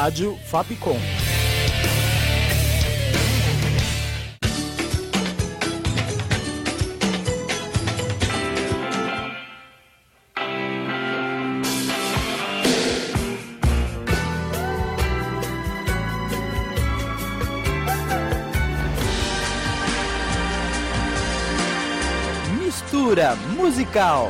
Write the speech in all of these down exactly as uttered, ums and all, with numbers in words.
Rádio Fapcom. Mistura musical.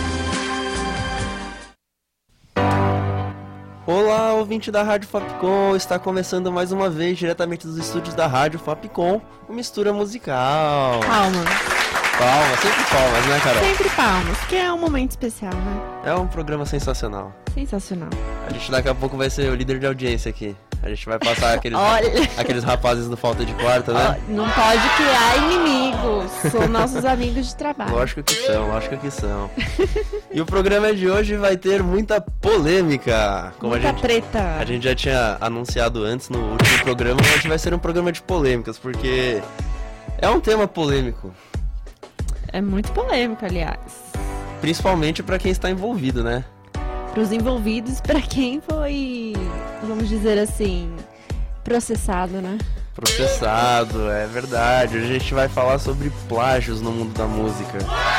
Olá, ouvinte da Rádio Fapcom, está começando mais uma vez, diretamente dos estúdios da Rádio Fapcom, o Mistura Musical. Palmas. Palmas, sempre palmas, né, Carol? Sempre palmas, que é um momento especial, né? É um programa sensacional. Sensacional. A gente daqui a pouco vai ser o líder de audiência aqui. A gente vai passar aqueles, Olha. aqueles rapazes do Falta de Quarta, né? Oh, não pode criar inimigos, são nossos amigos de trabalho. Lógico que são, lógico que são. E o programa de hoje vai ter muita polêmica. Como muita a gente, treta. A gente já tinha anunciado antes no último programa, hoje vai ser um programa de polêmicas, porque é um tema polêmico. É muito polêmico, aliás. Principalmente pra quem está envolvido, né? Para os envolvidos, para quem foi, vamos dizer assim, processado, né? Processado, é verdade. Hoje a gente vai falar sobre plágios no mundo da música.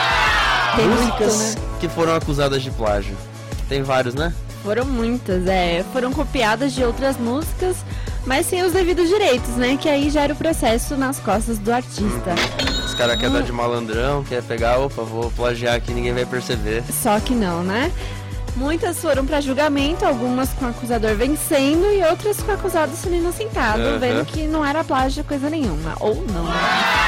Tem Músicas muito, né? que foram acusadas de plágio. Tem vários, né? Foram muitas, é. Foram copiadas de outras músicas, mas sem os devidos direitos, né? Que aí já era o processo nas costas do artista. Os caras querem dar de malandrão, quer pegar, opa, vou plagiar aqui, ninguém vai perceber. Só que não, né? Muitas foram para julgamento, algumas com o acusador vencendo e outras com o acusado sendo inocentado, Uhum. vendo que não era plágio coisa nenhuma. Ou não, né?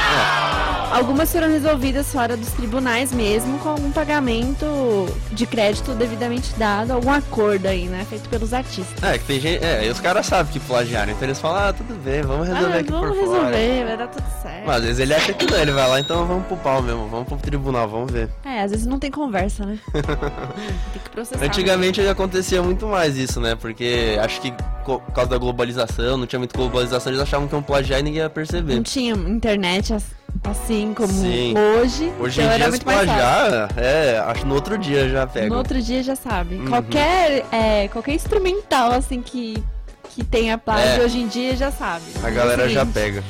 É. Algumas foram resolvidas fora dos tribunais mesmo, com algum pagamento de crédito devidamente dado, algum acordo aí, né? Feito pelos artistas. É, que tem gente. É, e os caras sabem que plagiaram, então eles falam, ah, tudo bem, vamos resolver ah, aqui vamos por resolver, fora. vai dar tudo certo. Mas às vezes ele acha que não, ele vai lá, então vamos pro pau mesmo, vamos pro tribunal, vamos ver. É, às vezes não tem conversa, né? Tem que processar. Antigamente acontecia muito mais isso, né? Porque acho que por causa da globalização, não tinha muita globalização, eles achavam que iam plagiar e ninguém ia perceber. Não tinha internet assim como Sim. hoje. Hoje então em era dia se muito mais fácil. plagiar, é, acho que no outro dia já pega. No outro dia já sabe. Uhum. Qualquer, é, qualquer instrumental assim que, que tenha plágio É. hoje em dia já sabe. A galera É o já seguinte. pega.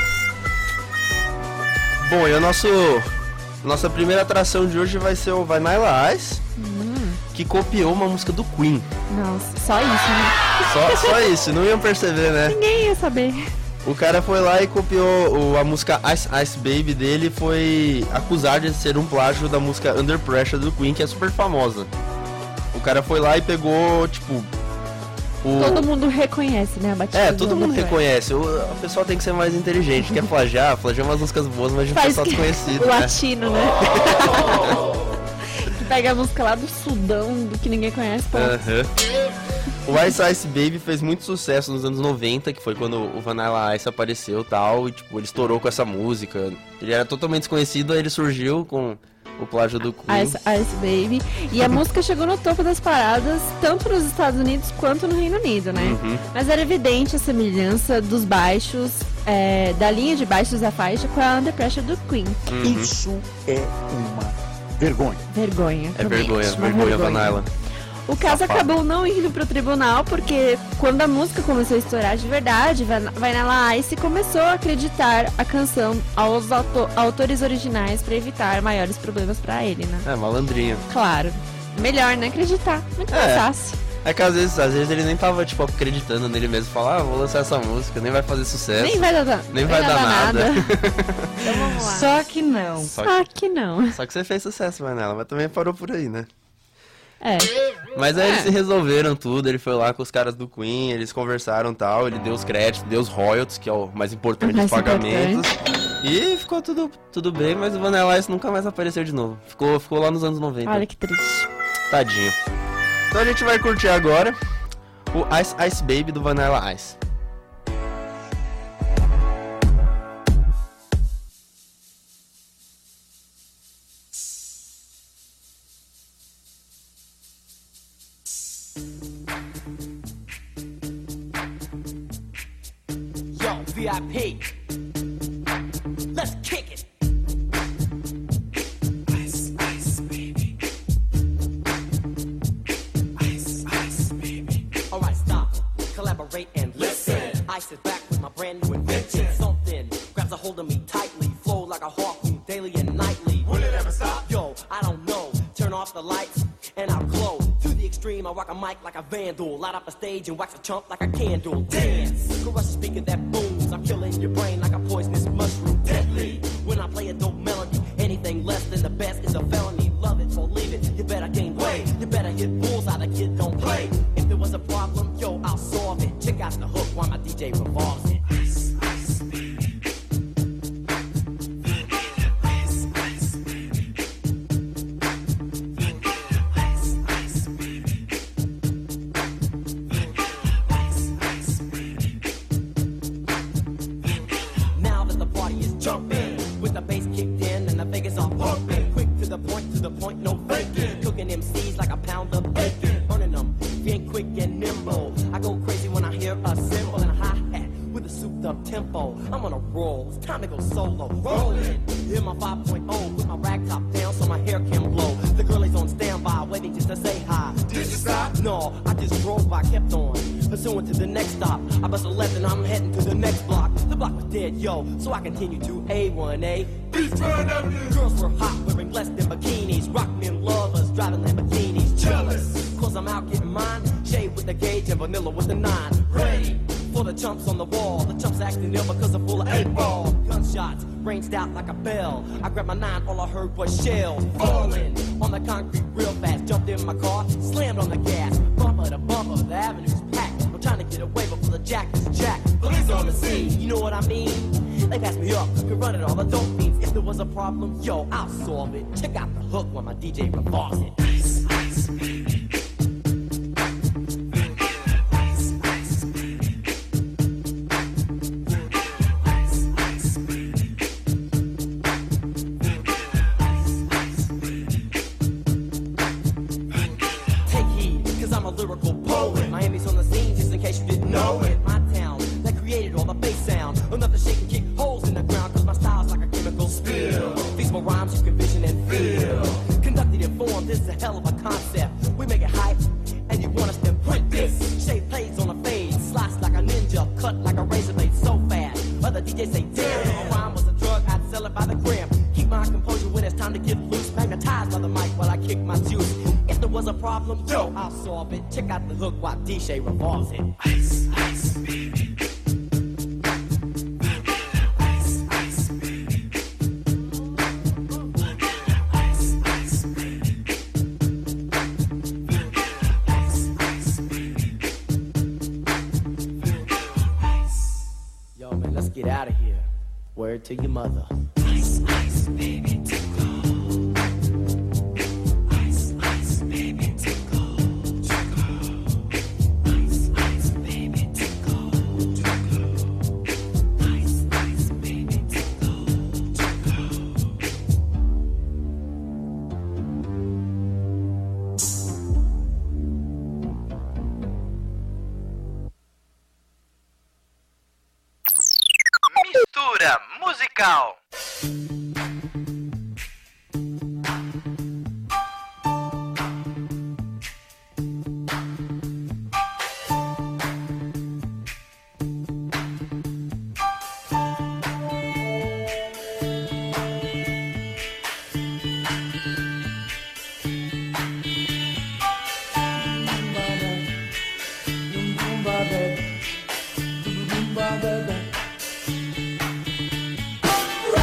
Bom, e o nosso nossa primeira atração de hoje vai ser o Vanilla Ice, Hum, que copiou uma música do Queen. nossa, só isso, né? Só, só isso, não iam perceber, né? Ninguém ia saber. O cara foi lá e copiou o- a música Ice Ice Baby dele, foi acusado de ser um plágio da música Under Pressure do Queen, que é super famosa. O cara foi lá e pegou, tipo, o... Todo mundo reconhece, né, a batida. É, do todo mundo Under Pressure. reconhece. O, o pessoal tem que ser mais inteligente. Quer plagiar? Plagiar umas músicas boas, mas de um Faz pessoal que- desconhecido, O né? latino, né? Que pega a música lá do Sudão, do que ninguém conhece, pô. Aham. O Ice Ice Baby fez muito sucesso nos anos noventa, que foi quando o Vanilla Ice apareceu e tal, e tipo, ele estourou com essa música. Ele era totalmente desconhecido, aí ele surgiu com o plágio do Queen. Ice, Ice Baby. E a música chegou no topo das paradas, tanto nos Estados Unidos quanto no Reino Unido, né? Uhum. Mas era evidente a semelhança dos baixos, é, da linha de baixos da faixa com a Under Pressure do Queen. Uhum. Isso é uma vergonha. Vergonha. É também, vergonha, uma vergonha, Vanilla. O caso Safado. acabou não indo pro tribunal, porque quando a música começou a estourar de verdade, Van- Vanilla Ice começou a acreditar a canção aos auto- autores originais pra evitar maiores problemas pra ele, né? É, malandrinho. Claro. Melhor, né? Acreditar. Muito mais É. fácil. É que às vezes, às vezes ele nem tava, tipo, acreditando nele mesmo. Falar, ah, vou lançar essa música, nem vai fazer sucesso. Nem vai dar, Nem vai dar nada. Então vamos lá. Só que não. Só Só que não. Só que você fez sucesso, Vanilla, mas também parou por aí, né? É. Mas aí eles se resolveram tudo, ele foi lá com os caras do Queen, eles conversaram e tal, ele deu os créditos, deu os royalties, que é o mais importante O mais dos pagamentos. E ficou tudo, tudo bem, mas o Vanilla Ice nunca mais apareceu de novo. Ficou, ficou lá nos anos noventa. Olha que triste. Tadinho. Então a gente vai curtir agora o Ice Ice Baby do Vanilla Ice. Yo, V I P. Let's kick it. Ice, ice, baby. Ice, ice, baby. Alright, stop. Collaborate. the lights, and I'll glow. To the extreme, I rock a mic like a vandal. Light up a stage and wax a chump like a candle. Dance! Crush a speaker that booms. I'm killing your brain like a poisonous mushroom. Deadly! When I play a dope melody, anything less than the best is a felony. Love it or leave it, you better gain weight. You better hit bullseye, the kid don't play. If there was a problem, yo, I'll solve it. Check out the hook while my D J revolves it. Ice, ice, baby. I'm on a roll, it's time to go solo. Rollin', in my five point oh, with my rag top down so my hair can blow. The girl is on standby, waiting just to say hi. Did you stop? No, I just drove by, kept on, pursuing to the next stop. I bust a left and I'm heading to the next block. The block was dead, yo, so I continue to A one A. Girls were hot, wearing less than bikinis. Rock men lovers, driving Lamborghinis. Jealous, cause I'm out getting mine. Shade with the gauge and vanilla with the nine. Ready for the chumps on the wall. The chumps acting ill because I'm full of eight ball. Gunshots ranged out like a bell. I grabbed my nine, all I heard was shells falling on the concrete real fast. Jumped in my car, slammed on the gas. Bumper to bumper, the avenue's packed. I'm trying to get away before the jack is jacked. Police on the scene, you know what I mean? They passed me up, could run it all, the dope fiends. If there was a problem, yo, I'll solve it. Check out the hook while my D J revolves it. Ice, ice, baby. Lyrical poet. Miami's on the scene, just in case you didn't know it. My town that created all the bass sound. Enough to shake and kick holes in the ground, cause my style's like a chemical spill. These more rhymes you can vision and feel. Conducted in form, this is a hell of a concept. We make it hype, and you want us to print this. Shape plays on a fade, slice like a ninja, cut like a razor blade so fast. Other D Js say, damn, a rhyme was a drug, I'd sell it by the gram. Keep my composure when it's time to get loose. Magnetized by the mic while I kick my juice. If there was a problem, yo, I'll solve it. Check out the hook while D J revolves it. Ice, ice, baby. Ice, ice, baby. Ice, ice, baby. Ice, ice, baby. Yo, man, let's get out of here. Word to your mother. Ice, ice, baby. Mistura musical. Right.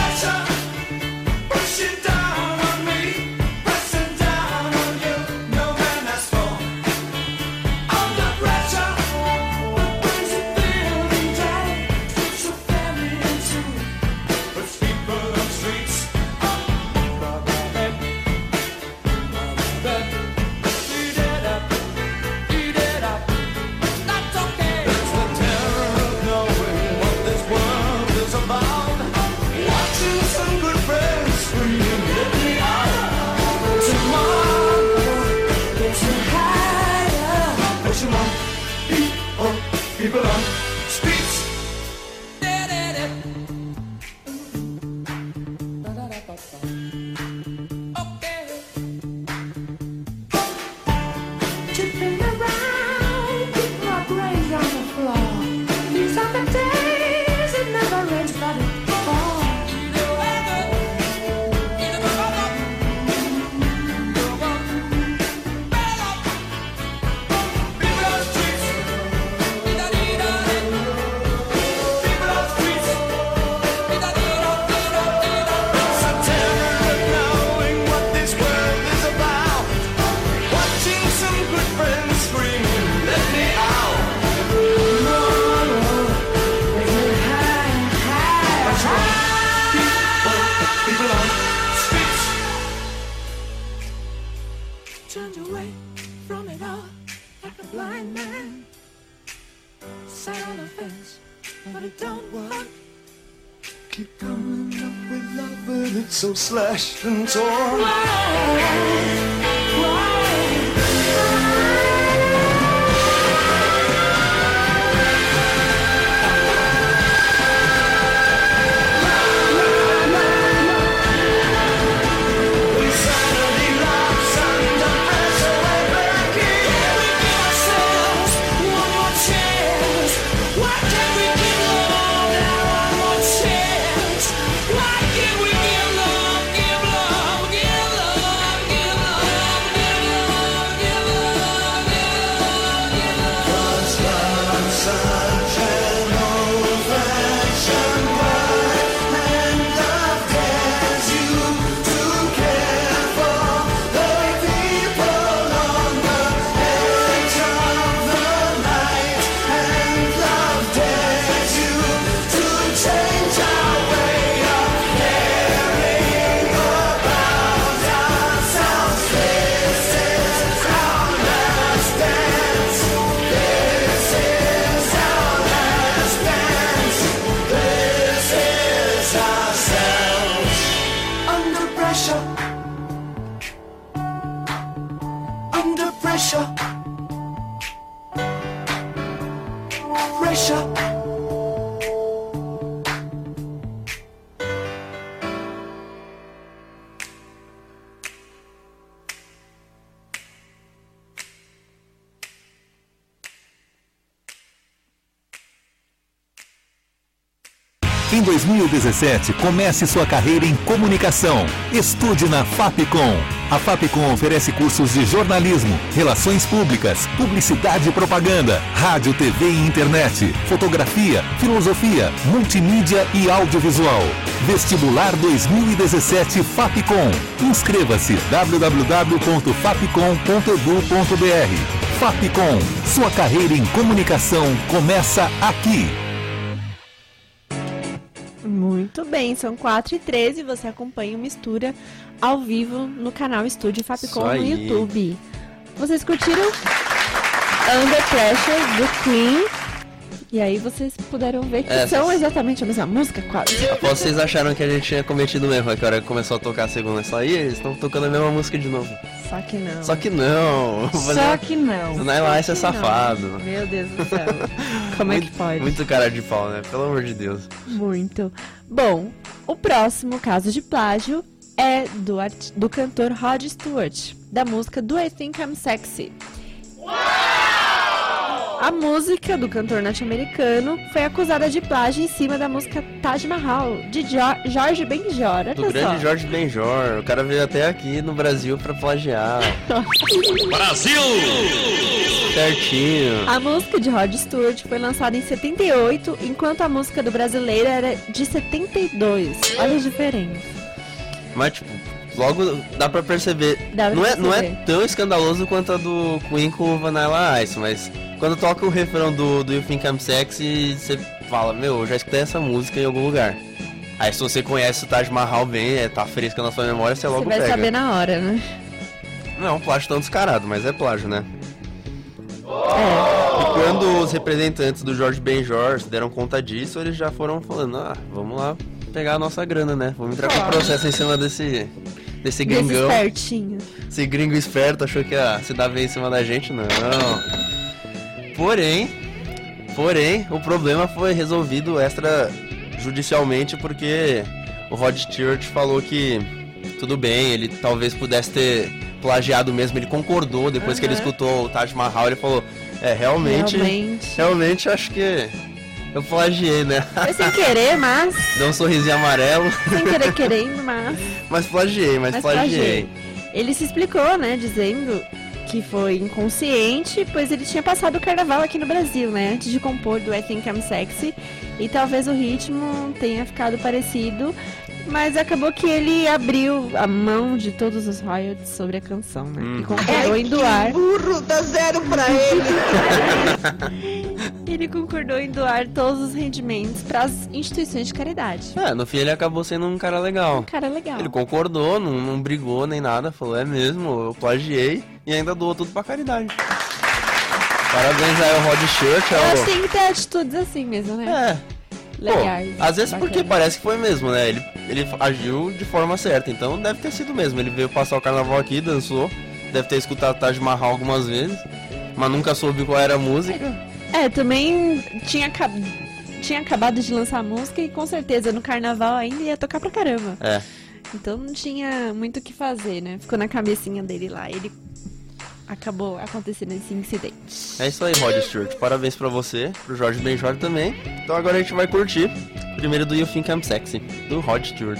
turned away from it all like a blind man. Sat on the fence, but it don't work. Keep coming up with love, but it's so slashed and torn. Why? Why? Em dois mil e dezessete, comece sua carreira em comunicação. Estude na Fapcom. A Fapcom oferece cursos de jornalismo, relações públicas, publicidade e propaganda, rádio, T V e internet, fotografia, filosofia, multimídia e audiovisual. Vestibular dois mil e dezessete Fapcom. Inscreva-se w w w ponto fapcom ponto e d u ponto b r. Fapcom. Sua carreira em comunicação começa aqui. Muito bem, são quatro e treze e você acompanha o Mistura ao vivo no canal Estúdio Fapcom no YouTube. Vocês curtiram Under Pressure do Queen? E aí vocês puderam ver que é, são exatamente a mesma música, quase. Após vocês acharam que a gente tinha cometido um erro, que a hora que começou a tocar a segunda só aí, eles estão tocando a mesma música de novo. Só que não. Só que não. Só que não. O Nylon Ice é safado. Não. Meu Deus do céu. Como muito, é que pode? Muito cara de pau, né? Pelo amor de Deus. Muito. Bom, o próximo caso de plágio é do, art... do cantor Rod Stewart, da música Do I Think I'm Sexy. A música do cantor norte-americano foi acusada de plágio em cima da música Taj Mahal, de jo- Jorge Benjor. Olha do só. grande Jorge Benjor. O cara veio até aqui no Brasil pra plagiar. Brasil! Certinho. A música de Rod Stewart foi lançada em setenta e oito, enquanto a música do brasileiro era de setenta e dois. Olha a diferença. Mas, tipo, logo dá pra perceber. Dá pra não, perceber. É, não é tão escandaloso quanto a do Queen com o Vanilla Ice, mas quando toca o refrão do, do You Think I'm Sexy, você fala, meu, eu já escutei essa música em algum lugar. Aí se você conhece o Taj Mahal bem, é, tá fresca na sua memória, você logo Você vai pega. saber na hora, né? Não é um plágio tão descarado, mas é plágio, né? É. E quando os representantes do Jorge Benjor se deram conta disso, eles já foram falando, ah, vamos lá pegar a nossa grana, né? Vamos entrar com o processo em cima desse, desse gringão. Desse espertinho. Esse gringo esperto achou que ia se dar bem em cima da gente, não. Porém, porém, o problema foi resolvido extrajudicialmente porque o Rod Stewart falou que tudo bem, ele talvez pudesse ter plagiado mesmo, ele concordou depois uhum. que ele escutou o Taj Mahal, ele falou, é, realmente, realmente, realmente acho que eu plagiei, né? Foi sem querer, mas... Deu um sorrisinho amarelo. Sem querer querendo, mas... Mas plagiei, mas, mas plagiei. plagiei. Ele se explicou, né, dizendo que foi inconsciente, pois ele tinha passado o carnaval aqui no Brasil, né, antes de compor do I Think I'm Sexy, e talvez o ritmo tenha ficado parecido Mas acabou que ele abriu a mão de todos os royalties sobre a canção, né? Hum. E concordou em doar. Burro, dá zero pra ele. Ele concordou em doar todos os rendimentos para as instituições de caridade. É, no fim ele acabou sendo um cara legal. Um cara legal. Ele concordou, não, não brigou nem nada, falou, é mesmo, eu plagiei e ainda doou tudo pra caridade. Parabéns aí ao Rod Stewart. Eu ao... acho que tem que ter atitudes assim mesmo, né? É. Legais. Pô, às vezes bacana. porque parece que foi mesmo, né? Ele, ele agiu de forma certa, então deve ter sido mesmo. Ele veio passar o carnaval aqui, dançou, deve ter escutado Taj Mahal algumas vezes, mas nunca soube qual era a música. É, também tinha, acab... tinha acabado de lançar a música e com certeza no carnaval ainda ia tocar pra caramba. É. Então não tinha muito o que fazer, né? Ficou na cabecinha dele lá. Ele acabou acontecendo esse incidente. É isso aí, Rod Stewart. Parabéns pra você, pro Jorge Benjor também. Então agora a gente vai curtir primeiro do You Think I'm Sexy, do Rod Stewart.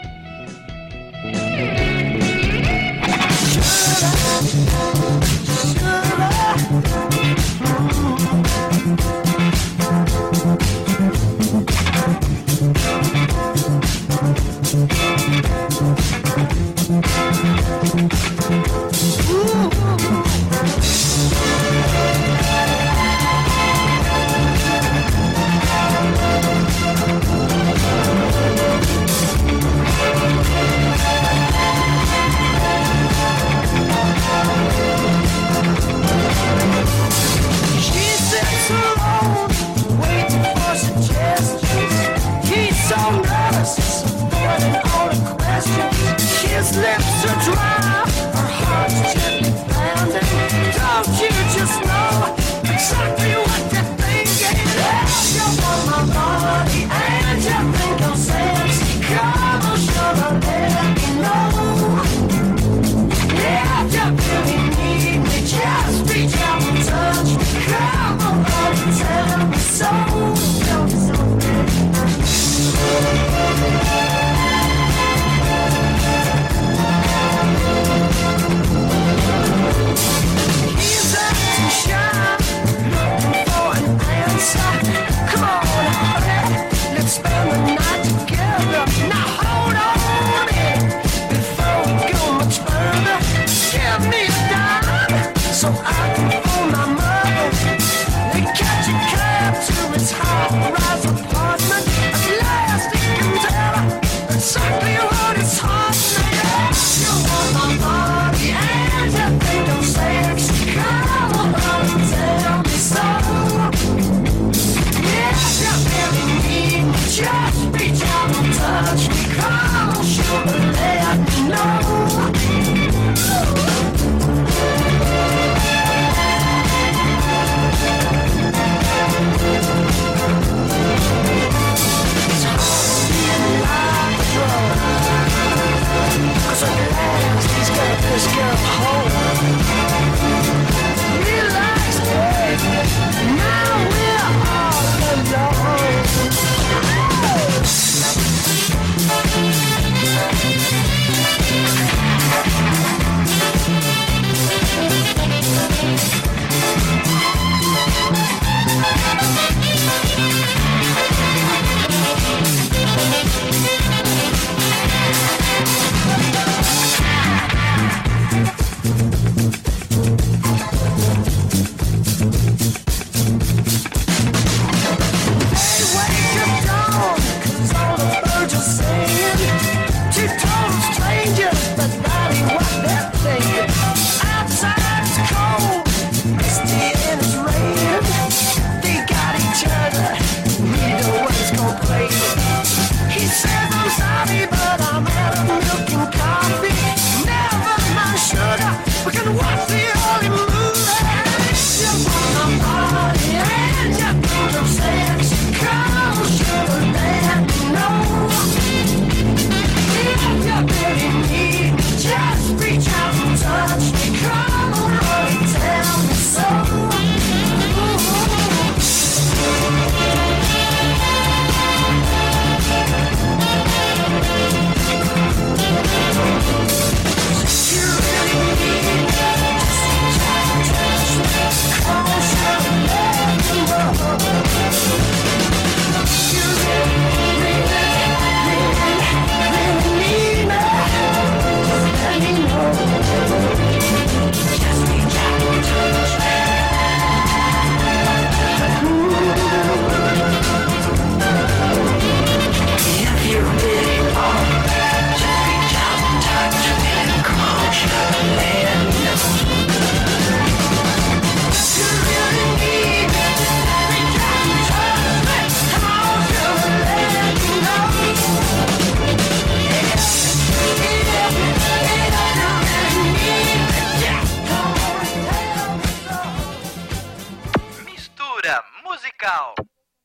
His lips are dry, her heart's gently pounding. Don't you just know exactly what you're thinking? If you want my body and you think I'm sexy, come on, sugar, let me know. If you really need me, just reach out and touch me. Come on, baby, tell me so. Tell me so, baby. He's acting shy, looking for an answer. Come on, honey, let's spend the night together. Now hold on a minute, before we go much further. Give me a dime, so I can phone my mother. They catch a cab to his high-rise apartment. At last he can tell her exactly what his heart's made of. You want my body and you think I'm sexy. Come on, honey, tell me so. If you really need me, just reach out and touch me. Come on, sugar, let me know. It's hard being like a drug, 'cause at last he's got this girl home. musical.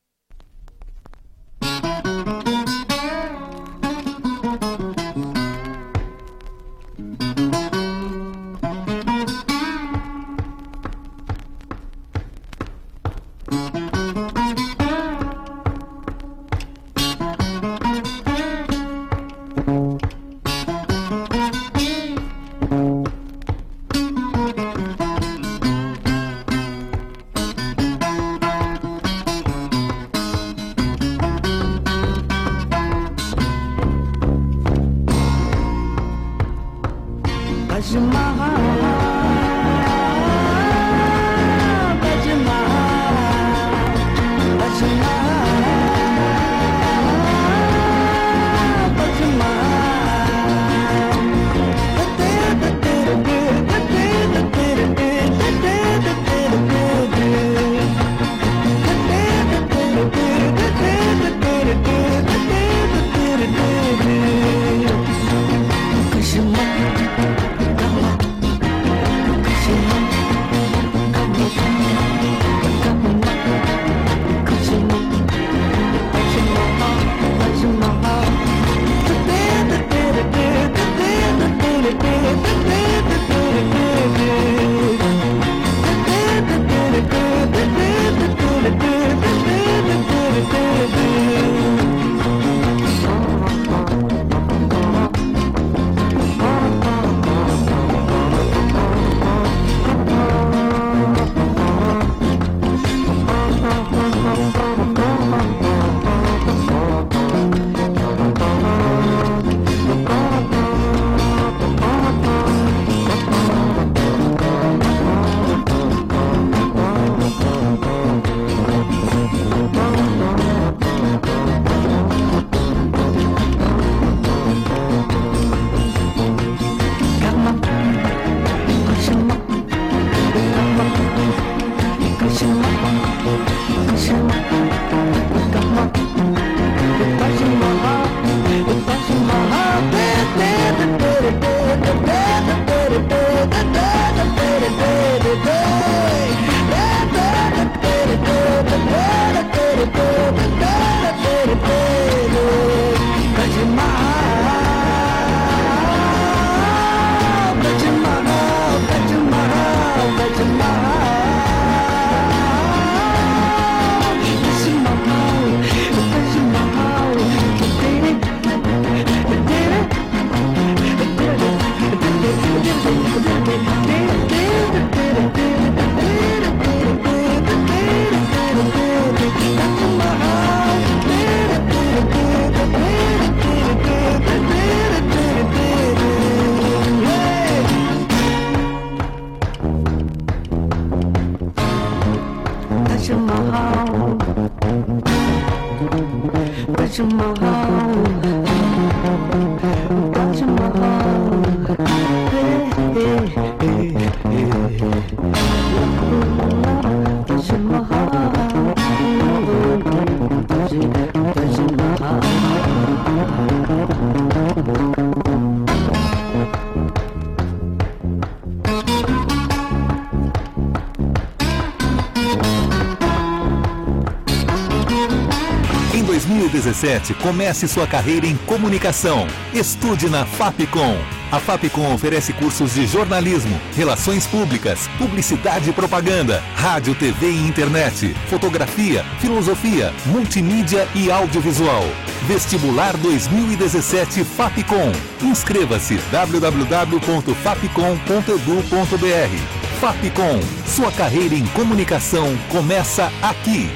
dois mil e dezessete, comece sua carreira em comunicação. Estude na Fapcom. A Fapcom oferece cursos de jornalismo, relações públicas, publicidade e propaganda, rádio, T V e internet, fotografia, filosofia, multimídia e audiovisual. Vestibular dois mil e dezessete Fapcom. Inscreva-se w w w ponto fapcom ponto edu ponto b r. Fapcom, sua carreira em comunicação começa aqui.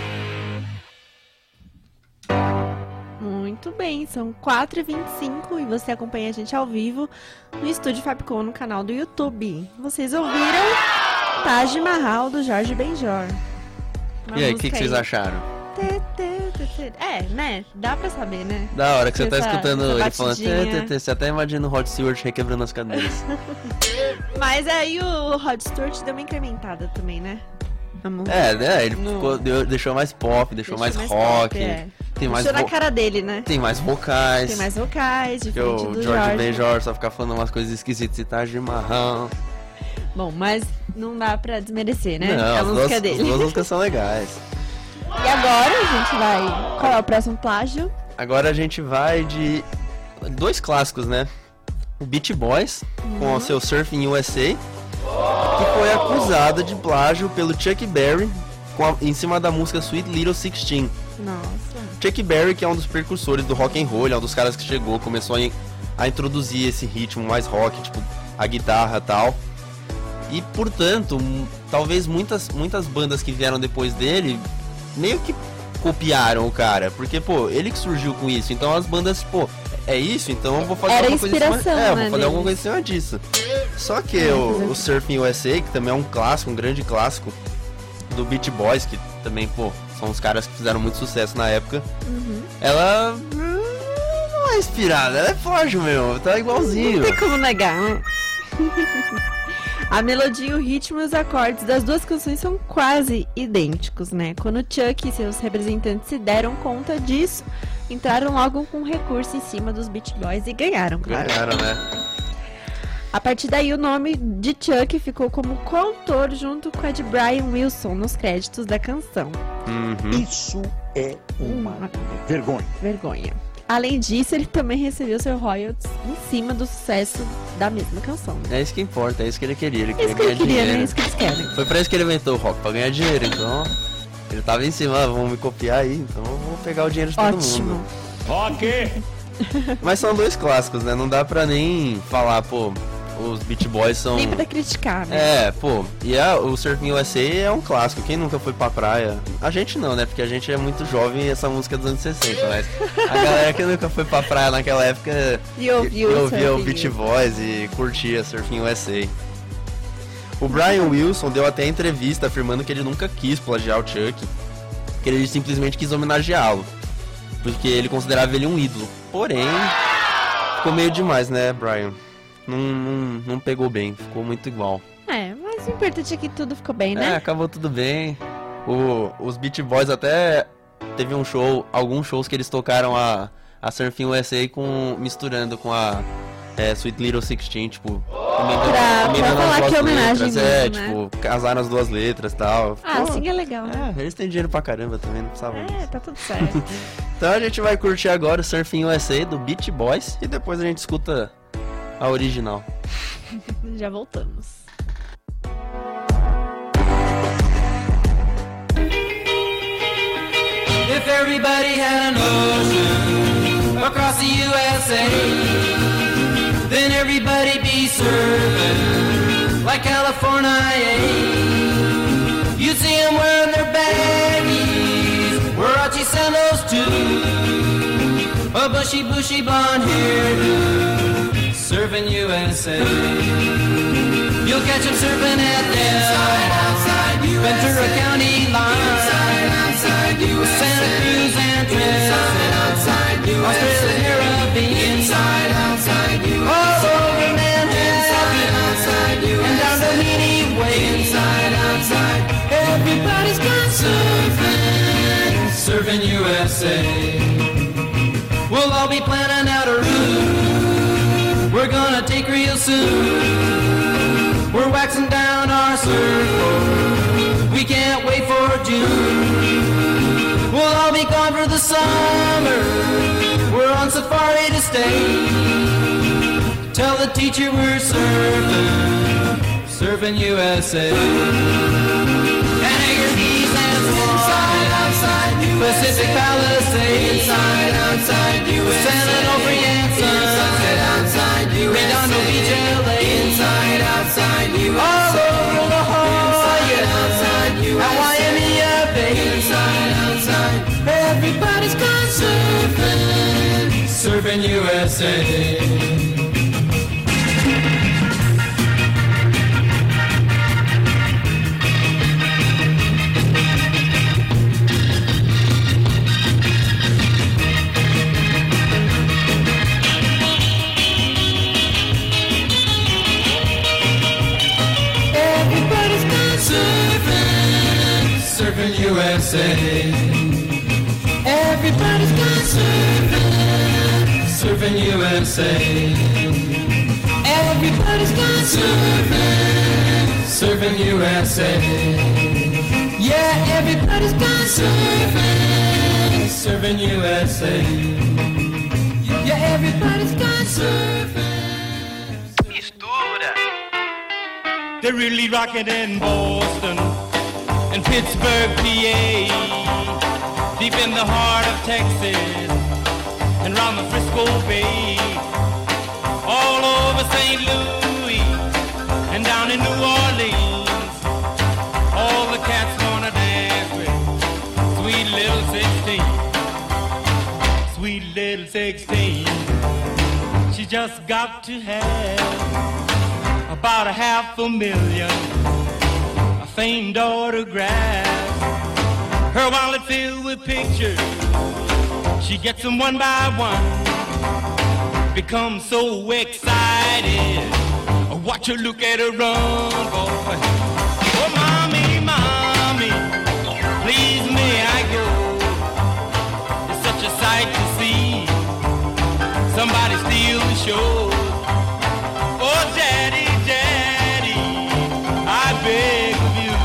Muito bem, são quatro e vinte e cinco e você acompanha a gente ao vivo no Estúdio Fapcom no canal do YouTube. Vocês ouviram Taj Mahal do Jorge Benjor. Uma E aí, o música que, que vocês aí. acharam? É, né? Dá pra saber, né? Da hora que você tá Essa- escutando essa ele falando, batidinha. tê, tê, tê, você até imagina o Rod Stewart requebrando as cadeiras. Mas aí o Rod Stewart deu uma incrementada também, né? A música. É, né? Ele No- ficou, deu- deixou mais pop, deixou, Deixou mais, mais rock, pop, é. tem, mais Deixou na vo- cara dele, né? tem mais vocais. Tem mais vocais, Porque diferente o do George Jorge. Benjor só ficar falando umas coisas esquisitas e Taj Mahal. Bom, mas não dá pra desmerecer, né? Não, a as música duas, dele. as duas músicas são legais. E agora a gente vai... Qual é o próximo plágio? Agora a gente vai de dois clássicos, né? O Beach Boys, uhum. com o seu Surfing U S A, que foi acusado de plágio pelo Chuck Berry com a, em cima da música Sweet Little Sixteen. Nossa. Chuck Berry, que é um dos precursores do rock and roll, é um dos caras que chegou, começou a, a introduzir esse ritmo mais rock, tipo a guitarra e tal. E, portanto, m- talvez muitas, muitas bandas que vieram depois dele meio que copiaram o cara, porque, pô, ele que surgiu com isso, então as bandas, pô, é isso, então eu vou fazer Era alguma coisa em cima, inspiração, é, né, vou fazer deles. alguma coisa em cima disso. Só que É, o, fazer o Surfing U S A, que também é um clássico, um grande clássico do Beach Boys, que também, pô, são os caras que fizeram muito sucesso na época, Uhum. ela hum, não é inspirada, ela é plágio, meu, tá igualzinho. Não tem como negar, né? A melodia, o ritmo e os acordes das duas canções são quase idênticos, né? Quando Chuck e seus representantes se deram conta disso, entraram logo com recurso em cima dos Beach Boys e ganharam, claro. Ganharam, né? A partir daí, o nome de Chuck ficou como coautor junto com a de Brian Wilson nos créditos da canção. Uhum. Isso é uma vergonha. Vergonha. Além disso, ele também recebeu seu royalties em cima do sucesso da mesma canção. Né? É isso que importa, é isso que ele queria, ele É queria isso que ele ganhar queria, dinheiro. né? É isso que eles querem. Foi pra isso que ele inventou o rock, pra ganhar dinheiro, então ele tava em cima, ah, vamos me copiar aí, então eu vou pegar o dinheiro de todo Ótimo. mundo. Rock! Mas são dois clássicos, né? Não dá pra nem falar, pô, os Beach Boys são... Nem pra criticar, né? É, pô, e a, o Surfing U S A é um clássico, quem nunca foi pra praia? A gente não, né? Porque a gente é muito jovem e essa música é dos anos sessenta, mas a galera que nunca foi pra praia naquela época E ouviu e o ouvia o Surfing Beach U S A. Boys e curtia Surfing U S A. O Brian Wilson deu até entrevista afirmando que ele nunca quis plagiar o Chuck, que ele simplesmente quis homenageá-lo, porque ele considerava ele um ídolo. Porém, ficou meio demais, né, Brian? Não, não, não pegou bem, ficou muito igual. É, mas o importante é que tudo ficou bem, É, né? acabou tudo bem. O, os Beach Boys até teve um show, alguns shows que eles tocaram a, a Surfing U S A com, misturando com a é, Sweet Little Sixteen, tipo, emendando- Pra- emendando pra as falar duas que é homenagem letras, é, mesmo, né? tipo, casaram as duas letras e tal. Ah, Pô, assim é legal. é, eles têm dinheiro pra caramba também, não precisavam É, disso. tá tudo certo. Então a gente vai curtir agora o Surfing U S A do Beach Boys e depois a gente escuta a original. Já voltamos. If everybody had an ocean across the U S A, then everybody'd be surfing like California. You'd see them wearing their baggies, Warachi sandals too, a bushy, bushy blonde hairdo, surfing U S A. You'll catch them surfing at the Ventura County line, Santa Cruz and Trinidad, Australia, Caribbean, all over Manhattan, and down the Meany Way. Everybody's gone surfing, surfing U S A. We'll all be planning out a route we're gonna take real soon. We're waxing down our surfboard, we can't wait for June. We'll all be gone for the summer, we're on safari to stay. Tell the teacher we're surfing, surfing U S A. And Anchor Keys and inside, outside, Pacific Palisades, inside, outside, U S A. San Onofre and Sunset, outside, U S A. Redondo Beach, L A, inside, outside, U S A. All over La Jolla, outside, U S A. At Waimea Bay, inside, outside. Everybody's gone surfing, surfing U S A. Everybody's gone surfing, surfing U S A. Everybody's gone surfing, surfing U S A. Everybody's gone surfing, surfing U S A. Yeah, everybody's gone surfing, surfing U S A. Yeah, everybody's gone surfing. Mistura. They're really rocking in Boston and Pittsburgh, P A, deep in the heart of Texas and round the Frisco Bay, all over Saint Louis and down in New Orleans. All the cats wanna dance with sweet little sixteen, sweet little sixteen. She just got to have about a half a million famed autographs. Her wallet filled with pictures, she gets them one by one. Becomes so excited, watch her look at her run, boy. Oh, mommy, mommy, please may I go? It's such a sight to see somebody steal the show. Oh, daddy, daddy, I beg of you,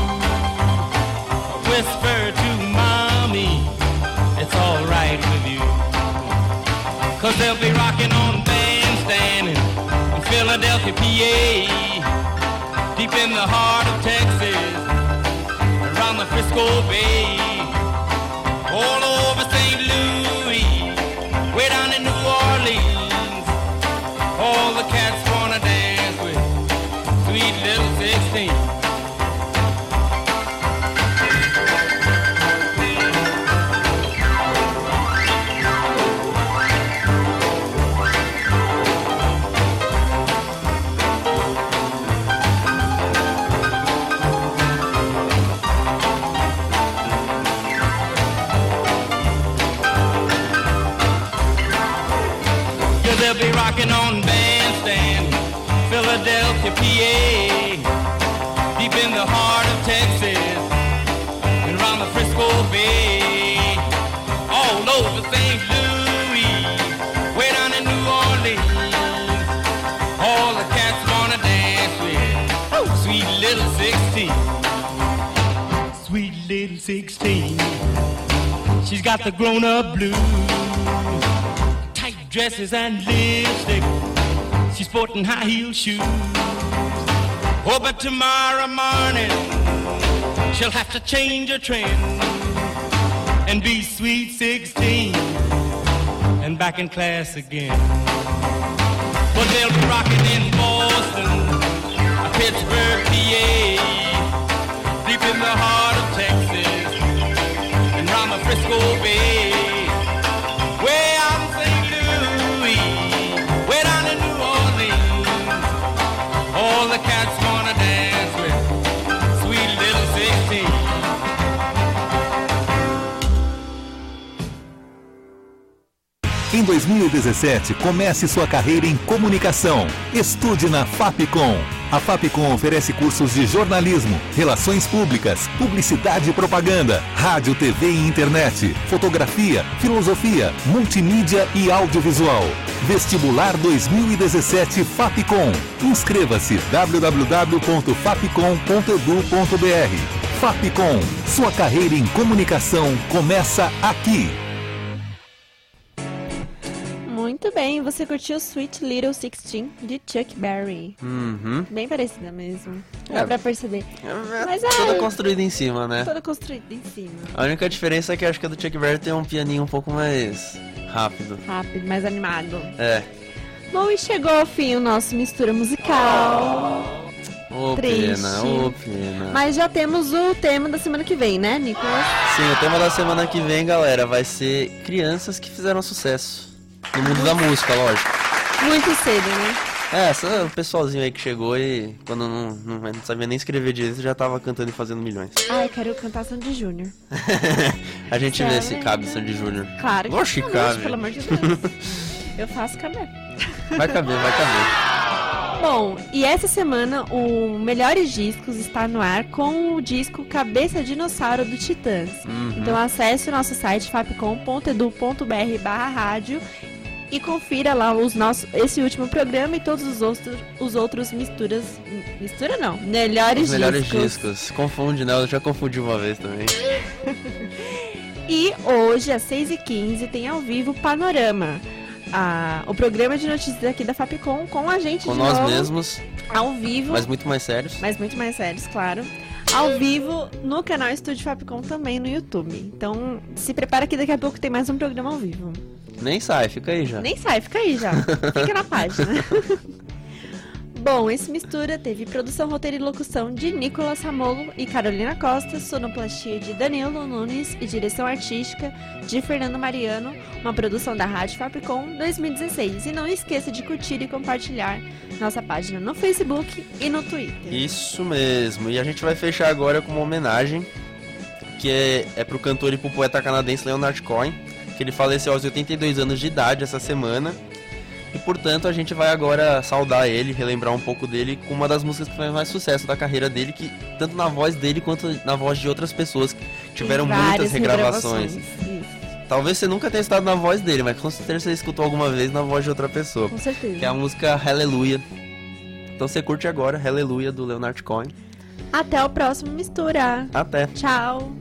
whisper to mommy, it's all right with you. Cause they'll be rocking on Bandstand in Philadelphia, P A, deep in the heart of Texas, around the Frisco Bay, all over Saint Louis, way down in New Orleans. All the cats wanna dance with sweet little sixteen. They'll be rocking on Bandstand, Philadelphia, P A, deep in the heart of Texas, and around the Frisco Bay, all over Saint Louis, way down in New Orleans. All the cats wanna dance with oh, sweet little sixteen, sweet little sixteen. She's got the grown-up blues, dresses and lipstick, she's sporting high heel shoes. Oh, but tomorrow morning she'll have to change her trend and be sweet sixteen and back in class again. But they'll be rocking in Boston, Pittsburgh, P A, deep in the heart of Texas and round the Frisco Bay, way out in Saint way down in New Orleans. All the cats wanna dance with sweet little sixteen. Em dois mil e dezessete, comece sua carreira em comunicação. Estude na Fapcom. A Fapcom oferece cursos de jornalismo, relações públicas, publicidade e propaganda, rádio, T V e internet, fotografia, filosofia, multimídia e audiovisual. Vestibular dois mil e dezessete Fapcom. Inscreva-se w w w ponto fapcom ponto edu ponto b r. Fapcom, sua carreira em comunicação começa aqui. Muito bem, você curtiu Sweet Little sixteen de Chuck Berry. Uhum. Bem parecida mesmo. Dá É. pra perceber. É, Mas toda é- construída em cima, né? Toda construída em cima. A única diferença é que eu acho que a do Chuck Berry tem um pianinho um pouco mais rápido. Rápido, mais animado. É. Bom, e chegou ao fim o nosso Mistura Musical. Ô, Triste. pena, ô, pena. Mas já temos o tema da semana que vem, né, Nicolas? Sim, o tema da semana que vem, galera, vai ser crianças que fizeram sucesso. No mundo da música, lógico. Muito cedo, né? É, essa, o pessoalzinho aí que chegou e quando não, não, não sabia nem escrever direito, já tava cantando e fazendo milhões. Ah, eu quero cantar Sandy Júnior. A gente vê se Sério? cabe Sandy Júnior. Claro que Oxi, não, cabe. pelo amor de Deus. Eu faço caber. Vai caber, vai caber. Bom, e essa semana o Melhores Discos está no ar com o disco Cabeça Dinossauro do Titãs. Uhum. Então acesse o nosso site fapcom ponto edu ponto br barra rádio E confira lá os nossos, esse último programa e todos os outros, os outros misturas. Mistura não, melhores, Os melhores discos. discos. Confunde, né? Eu já confundi uma vez também. E hoje, às seis e quinze, tem ao vivo Panorama. A, o programa de notícias aqui da Fapcom com a gente Com de nós novo, mesmos, ao vivo. mas muito mais sérios. Mas muito mais sérios, claro. Ao vivo no canal Estúdio Fapcom também no YouTube. Então, se prepara que daqui a pouco tem mais um programa ao vivo. Nem sai, fica aí já. Nem sai, fica aí já. Fica na página. Bom, esse Mistura teve produção, roteiro e locução de Nicolas Ramolo e Carolina Costa, sonoplastia de Danilo Nunes e direção artística de Fernando Mariano, uma produção da Rádio Fapcom dois mil e dezesseis. E não esqueça de curtir e compartilhar nossa página no Facebook e no Twitter. Isso mesmo. E a gente vai fechar agora com uma homenagem, que é, é pro cantor e pro poeta canadense Leonard Cohen, que ele faleceu aos oitenta e dois anos de idade essa semana. E, portanto, a gente vai agora saudar ele, relembrar um pouco dele com uma das músicas que fez mais sucesso da carreira dele, que tanto na voz dele quanto na voz de outras pessoas que tiveram muitas regravações. Talvez você nunca tenha estado na voz dele, mas com certeza você escutou alguma vez na voz de outra pessoa. Com certeza. Que é a música Hallelujah. Então você curte agora Hallelujah do Leonard Cohen. Até o próximo Mistura. Até. Tchau.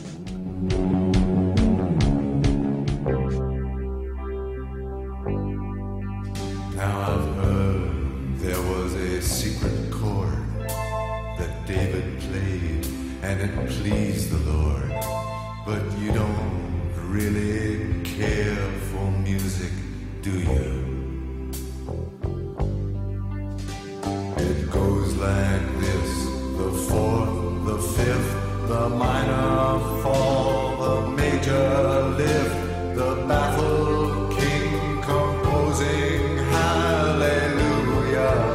Now I've heard there was a secret chord that David played and it pleased the Lord. But you don't really care for music, do you? It goes like this: the fourth, the fifth, the minor fall, the major lift, the baffled king composing hallelujah.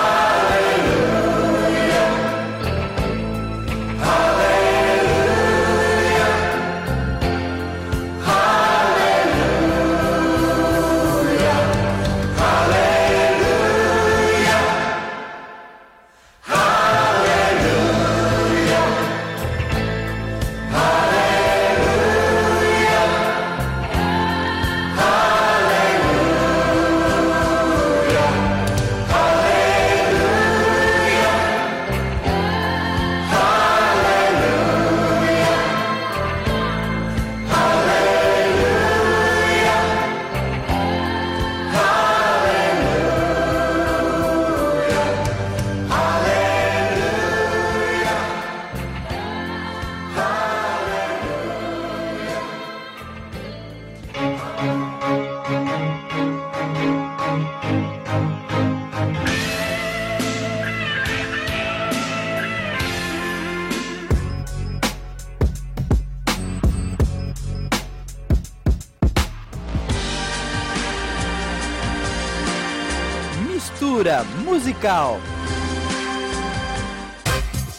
Hallelujah. Mistura musical.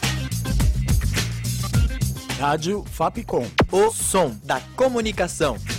Rádio Fapcom. O som da comunicação.